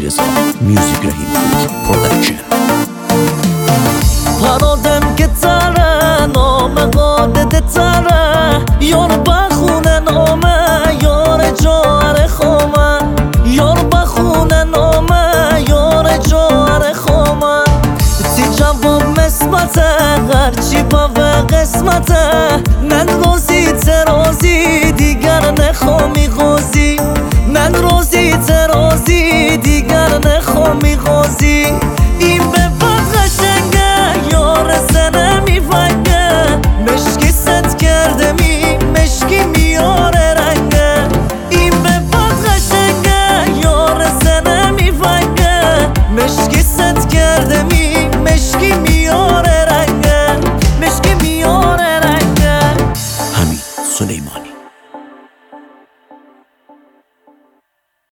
میرسا میوزیک رحیم پرودکشن. پرادم که تره نام قادت تره یار بخونه نامه یار جار خومه یار بخونه نامه یار جار خومه تی جواب مسمته هرچی با قسمته